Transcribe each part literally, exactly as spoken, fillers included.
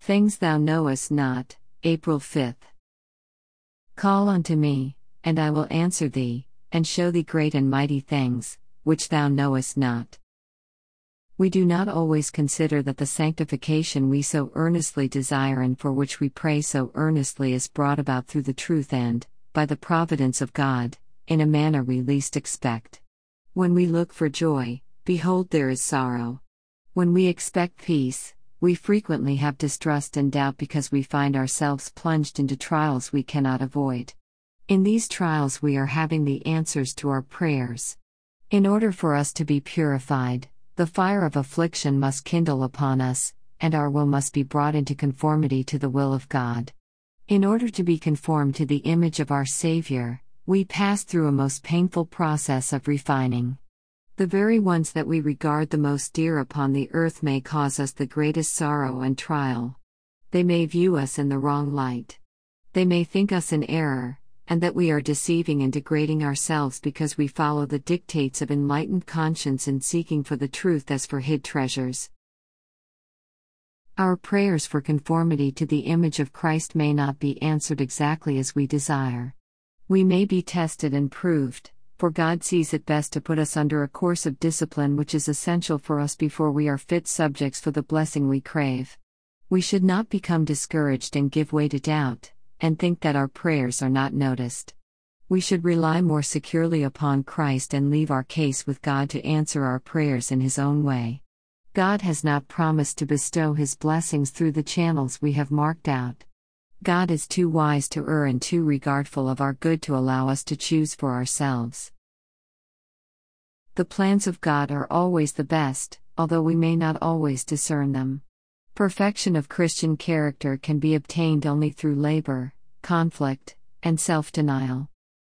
Things thou knowest not, April fifth. Call unto me, and I will answer thee, and show thee great and mighty things, which thou knowest not. We do not always consider that the sanctification we so earnestly desire and for which we pray so earnestly is brought about through the truth and, by the providence of God, in a manner we least expect. When we look for joy, behold there is sorrow. When we expect peace, we frequently have distrust and doubt because we find ourselves plunged into trials we cannot avoid. In these trials we are having the answers to our prayers. In order for us to be purified, the fire of affliction must kindle upon us, and our will must be brought into conformity to the will of God. In order to be conformed to the image of our Savior, we pass through a most painful process of refining. The very ones that we regard the most dear upon the earth may cause us the greatest sorrow and trial. They may view us in the wrong light. They may think us in error, and that we are deceiving and degrading ourselves because we follow the dictates of enlightened conscience in seeking for the truth as for hid treasures. Our prayers for conformity to the image of Christ may not be answered exactly as we desire. We may be tested and proved, for God sees it best to put us under a course of discipline which is essential for us before we are fit subjects for the blessing we crave. We should not become discouraged and give way to doubt, and think that our prayers are not noticed. We should rely more securely upon Christ and leave our case with God to answer our prayers in His own way. God has not promised to bestow His blessings through the channels we have marked out. God is too wise to err and too regardful of our good to allow us to choose for ourselves. The plans of God are always the best, although we may not always discern them. Perfection of Christian character can be obtained only through labor, conflict, and self-denial.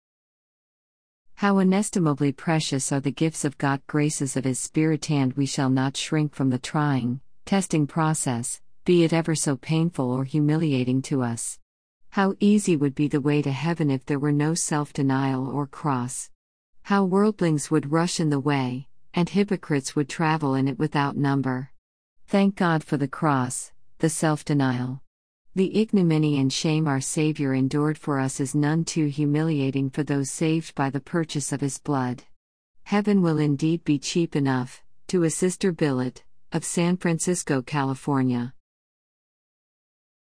How inestimably precious are the gifts of God, graces of His Spirit, and we shall not shrink from the trying, testing process, be it ever so painful or humiliating to us. How easy would be the way to heaven if there were no self-denial or cross. How worldlings would rush in the way, and hypocrites would travel in it without number. Thank God for the cross, the self-denial. The ignominy and shame our Savior endured for us is none too humiliating for those saved by the purchase of His blood. Heaven will indeed be cheap enough, to a Sister Billet, of San Francisco, California.